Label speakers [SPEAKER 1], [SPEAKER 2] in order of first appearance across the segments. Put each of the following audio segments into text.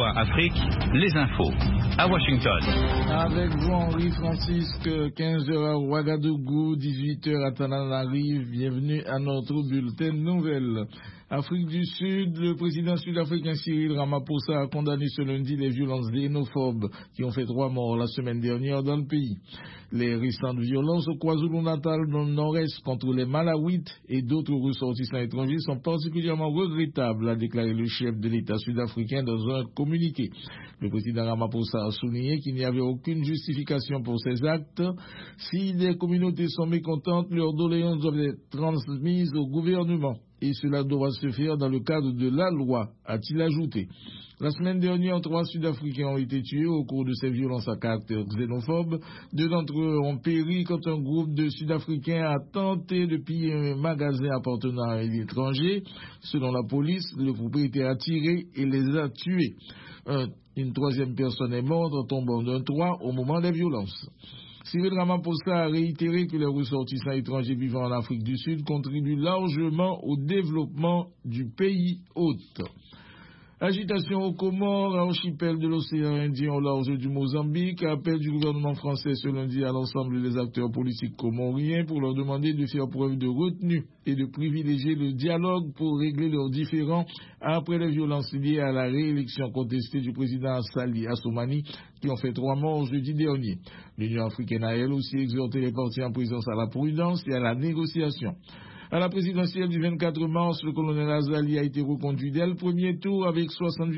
[SPEAKER 1] VOA Afrique, les infos. À Washington.
[SPEAKER 2] Avec vous, Henri Francisque, 15h à Ouagadougou, 18h à Tananarive. Bienvenue à notre bulletin de nouvelles. Afrique du Sud, le président sud-africain Cyril Ramaphosa a condamné ce lundi les violences xénophobes qui ont fait 3 morts la semaine dernière dans le pays. Les récentes violences au KwaZulu-Natal dans le nord-est contre les Malawites et d'autres ressortissants étrangers sont particulièrement regrettables, a déclaré le chef de l'État sud-africain dans un communiqué. Le président Ramaphosa a souligné qu'il n'y avait aucune justification pour ces actes. Si des communautés sont mécontentes, leurs doléances doivent être transmises au gouvernement. Et cela doit se faire dans le cadre de la loi, a-t-il ajouté. La semaine dernière, 3 Sud-Africains ont été tués au cours de ces violences à caractère xénophobe. 2 d'entre eux ont péri quand un groupe de Sud-Africains a tenté de piller un magasin appartenant à un étranger. Selon la police, le propriétaire a tiré et les a tués. Une 3e personne est morte en tombant d'un toit au moment des violences. Cyril Ramaphosa a réitéré que les ressortissants étrangers vivant en Afrique du Sud contribuent largement au développement du pays hôte. Agitation aux Comores, archipel de l'océan Indien au large du Mozambique, appel du gouvernement français ce lundi à l'ensemble des acteurs politiques comoriens pour leur demander de faire preuve de retenue et de privilégier le dialogue pour régler leurs différends après les violences liées à la réélection contestée du président Salih Assoumani qui ont fait 3 morts jeudi dernier. L'Union africaine a elle aussi exhorté les partis en présence à la prudence et à la négociation. À la présidentielle du 24 mars, le colonel Azali a été reconduit dès le premier tour avec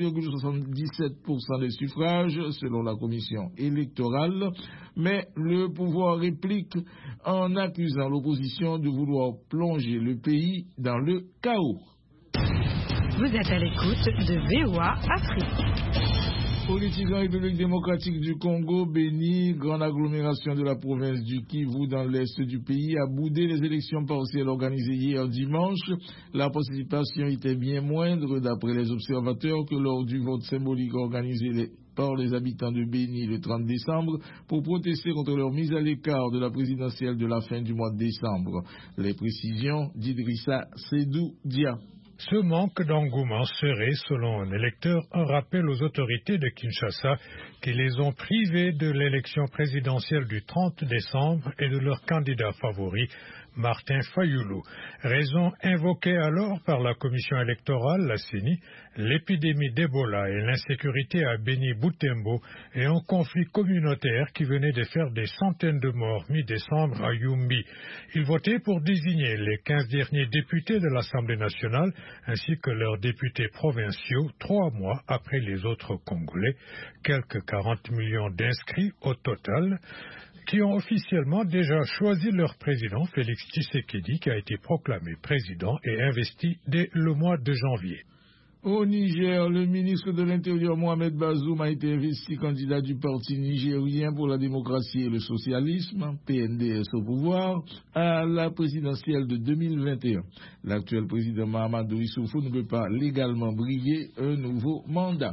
[SPEAKER 2] 60,77% des suffrages, selon la commission électorale. Mais le pouvoir réplique en accusant l'opposition de vouloir plonger le pays dans le chaos.
[SPEAKER 3] Vous êtes à l'écoute de VOA Afrique.
[SPEAKER 2] Politique en République démocratique du Congo, Béni, grande agglomération de la province du Kivu dans l'est du pays, a boudé les élections partielles organisées hier dimanche. La participation était bien moindre d'après les observateurs que lors du vote symbolique organisé par les habitants de Béni le 30 décembre pour protester contre leur mise à l'écart de la présidentielle de la fin du mois de décembre. Les précisions d'Idrissa Sédou Dia.
[SPEAKER 4] Ce manque d'engouement serait, selon un électeur, un rappel aux autorités de Kinshasa qui les ont privés de l'élection présidentielle du 30 décembre et de leur candidat favori, Martin Fayoulou. Raison invoquée alors par la commission électorale, la CENI, l'épidémie d'Ebola et l'insécurité à Béni-Boutembo et un conflit communautaire qui venait de faire des centaines de morts mi-décembre à Yumbi. Ils votaient pour désigner les 15 derniers députés de l'Assemblée nationale ainsi que leurs députés provinciaux 3 mois après les autres Congolais, quelques 40 millions d'inscrits au total, qui ont officiellement déjà choisi leur président, Félix Tshisekedi, qui a été proclamé président et investi dès le mois de janvier.
[SPEAKER 2] Au Niger, le ministre de l'Intérieur Mohamed Bazoum a été investi candidat du Parti nigérien pour la démocratie et le socialisme, PNDS au pouvoir, à la présidentielle de 2021. L'actuel président Mahamadou Issoufou ne peut pas légalement briguer un nouveau mandat.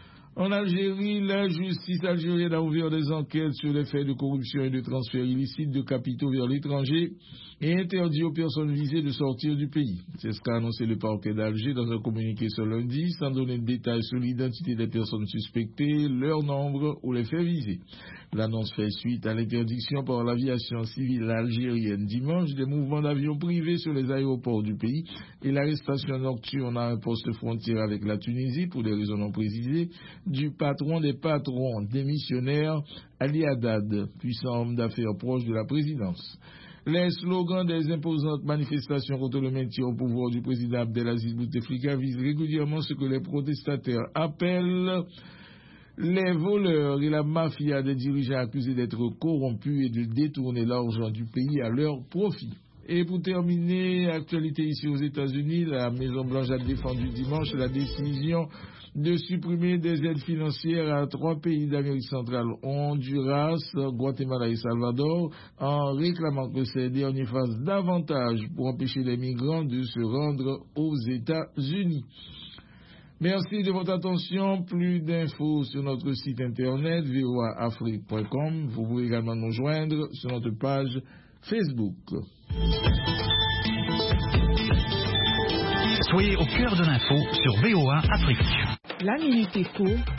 [SPEAKER 2] En Algérie, la justice algérienne a ouvert des enquêtes sur les faits de corruption et de transfert illicite de capitaux vers l'étranger et interdit aux personnes visées de sortir du pays. C'est ce qu'a annoncé le parquet d'Alger dans un communiqué ce lundi, sans donner de détails sur l'identité des personnes suspectées, leur nombre ou les faits visés. L'annonce fait suite à l'interdiction par l'aviation civile algérienne dimanche des mouvements d'avions privés sur les aéroports du pays et l'arrestation nocturne à un poste frontière avec la Tunisie pour des raisons non précisées du patron des patrons démissionnaire Ali Haddad, puissant homme d'affaires proche de la présidence. Les slogans des imposantes manifestations contre le maintien au pouvoir du président Abdelaziz Bouteflika visent régulièrement ce que les protestataires appellent les voleurs et la mafia des dirigeants accusés d'être corrompus et de détourner l'argent du pays à leur profit. Et pour terminer, actualité ici aux États-Unis, la Maison-Blanche a défendu dimanche la décision de supprimer des aides financières à 3 pays d'Amérique centrale, Honduras, Guatemala et Salvador, en réclamant que ces derniers fassent davantage pour empêcher les migrants de se rendre aux États-Unis. Merci de votre attention. Plus d'infos sur notre site internet voaafrique.com. Vous pouvez également nous joindre sur notre page Facebook.
[SPEAKER 1] Soyez au cœur de l'info sur VOA Afrique.
[SPEAKER 3] La Minute Éco